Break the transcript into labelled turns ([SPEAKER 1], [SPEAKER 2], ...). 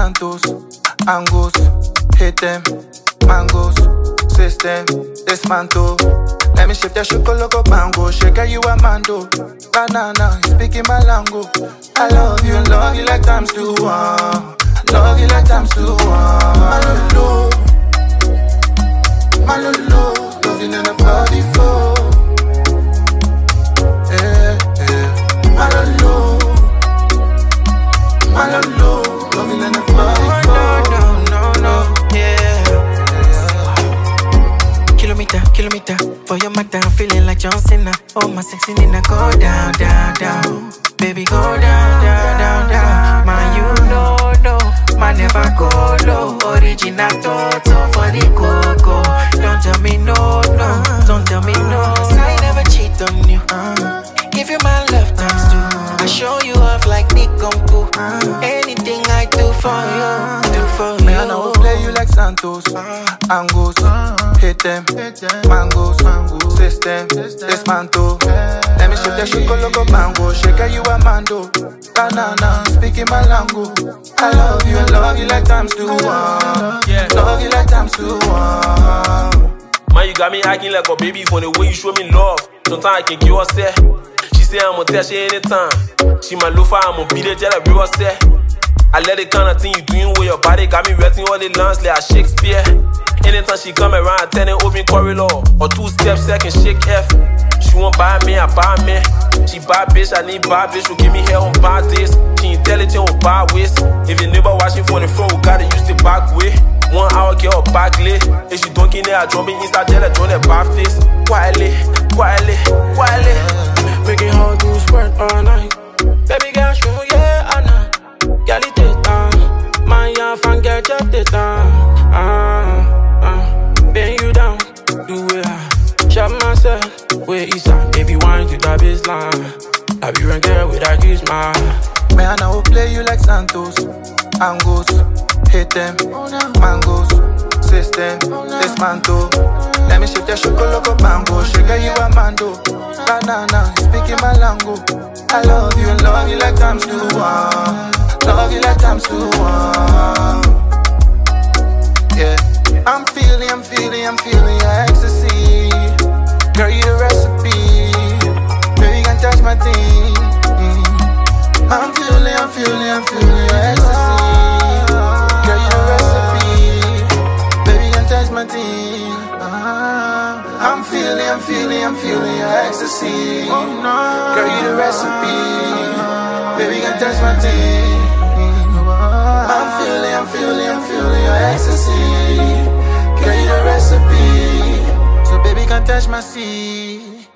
[SPEAKER 1] Santos, Angos, hit them, mangoes, system, dismantle. Let me shift your chocolate mango, shake you a mando. Banana, speaking my language. I love you like times two. Love you like times two. Malolo, malolo, love you in the body flow. Malolo, malolo, love you in the body flow.
[SPEAKER 2] No, yeah. Kilometer, for your matter, I'm feeling like John Cena. Oh, my sexy Nina, go down, down, down. Baby, go down, down, down, down. Man, you know, no, man never go low. Original Toto for the coco. Don't tell me no, don't tell me no. I never cheat on you. Give you my love times two. I show you off like Nick Kumpu. Anything I do for you, do for you.
[SPEAKER 1] Man, I will play you like Santos, Angos, hit them, mangoes, system, dismantle. Let me shift your chocolate mango, shake you a mando. Banana, speaking my language. I love you like times two. Love you like times two.
[SPEAKER 3] Man, you got me acting like a baby for the way you show me love. Sometimes I can give her say. She say I'ma tell she anytime. She my loafer, I'ma beat it till I real say. I let the kind of thing you doing with your body got me writing all the lines like a Shakespeare. Anytime she come around, turning open corridor or 2 steps, second shake F. She won't buy me, I buy me. She buy bitch, I need buy bitch. She give me hair on bad days. She intelligent on bad ways. If your neighbor watching from the front, we gotta use the back way. 1 hour get her back late. If she don't get there, I drop me Insta, tell her join the back face. Quietly, quietly, quietly.
[SPEAKER 2] Making her do squirt all night. Baby girl, show yeah, I know. Girl, it is down. My young fan girl, just it down. Bend you down, do it. Shop myself, where is that? Baby, wine to the baseline. I be run girl with a kiss, man.
[SPEAKER 1] Man, I will play you like Santos, Angos, hit them, mangoes, system, dismantle. Let me shift your chocolate mango, shake you a mando. Banana, speaking my language. I love you like times two. Love you like times two. Yeah, I'm feeling your ecstasy. Girl, you the recipe. Baby, you can touch my thing. I'm feeling your ecstasy. Girl, you the recipe. Baby, you can touch my thing. I'm feeling your ecstasy. Girl, you the recipe. Baby, you can touch my thing. I'm feeling your ecstasy. Girl, you the recipe. So baby, can touch my seed.